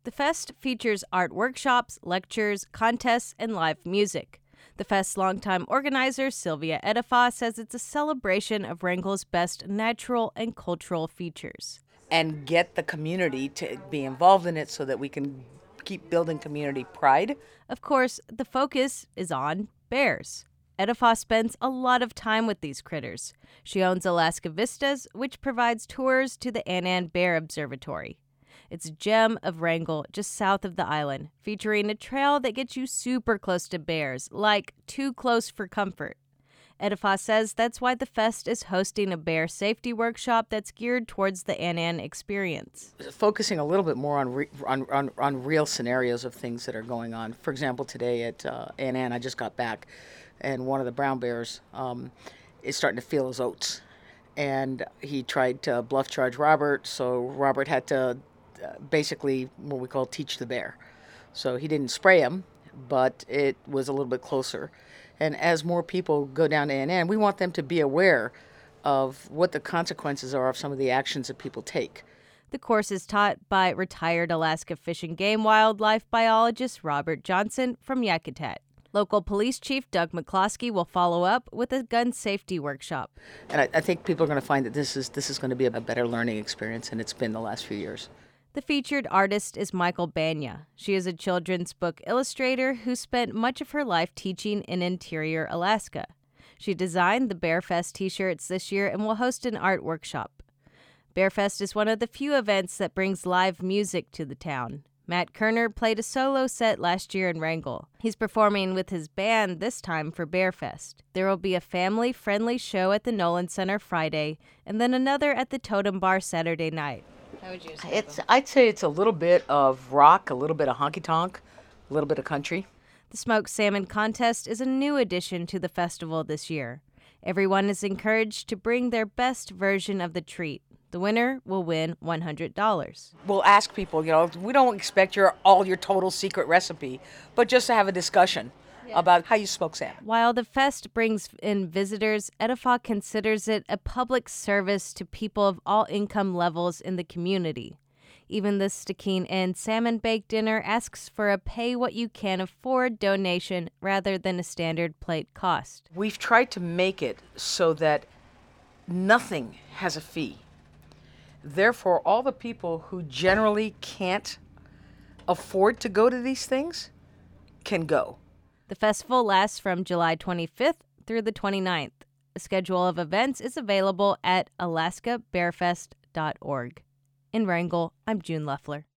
The fest features art workshops, lectures, contests, and live music. The fest's longtime organizer, Sylvia Edifa, says it's a celebration of Wrangell's best natural and cultural features. And get the community to be involved in it so that we can keep building community pride. Of course, the focus is on bears. Edifa spends a lot of time with these critters. She owns Alaska Vistas, which provides tours to the Annan Bear Observatory. It's a gem of Wrangell, just south of the island, featuring a trail that gets you super close to bears, like too close for comfort. Edifa says that's why the fest is hosting a bear safety workshop that's geared towards the Annan experience. Focusing a little bit more on real scenarios of things that are going on. For example, today at Annan, I just got back, and one of the brown bears is starting to feel his oats. And he tried to bluff charge Robert, so Robert had to basically what we call teach the bear. So he didn't spray him, but it was a little bit closer. And as more people go down to Annan, we want them to be aware of what the consequences are of some of the actions that people take. The course is taught by retired Alaska Fish and Game wildlife biologist Robert Johnson from Yakutat. Local police chief Doug McCloskey will follow up with a gun safety workshop. And I think people are going to find that this is going to be a better learning experience than it's been the last few years. The featured artist is Michael Banya. She is a children's book illustrator who spent much of her life teaching in interior Alaska. She designed the Bearfest t-shirts this year and will host an art workshop. Bearfest is one of the few events that brings live music to the town. Matt Kerner played a solo set last year in Wrangell. He's performing with his band this time for Bearfest. There will be a family-friendly show at the Nolan Center Friday and then another at the Totem Bar Saturday night. How would you say I'd say it's a little bit of rock, a little bit of honky-tonk, a little bit of country. The Smoked Salmon Contest is a new addition to the festival this year. Everyone is encouraged to bring their best version of the treat. The winner will win $100. We'll ask people, we don't expect your total secret recipe, but just to have a discussion about how you smoke salmon. While the fest brings in visitors, Edifa considers it a public service to people of all income levels in the community. Even the Stikine Inn Salmon Bake Dinner asks for a pay-what-you-can-afford donation rather than a standard plate cost. We've tried to make it so that nothing has a fee. Therefore, all the people who generally can't afford to go to these things can go. The festival lasts from July 25th through the 29th. A schedule of events is available at alaskabearfest.org. In Wrangell, I'm June Leffler.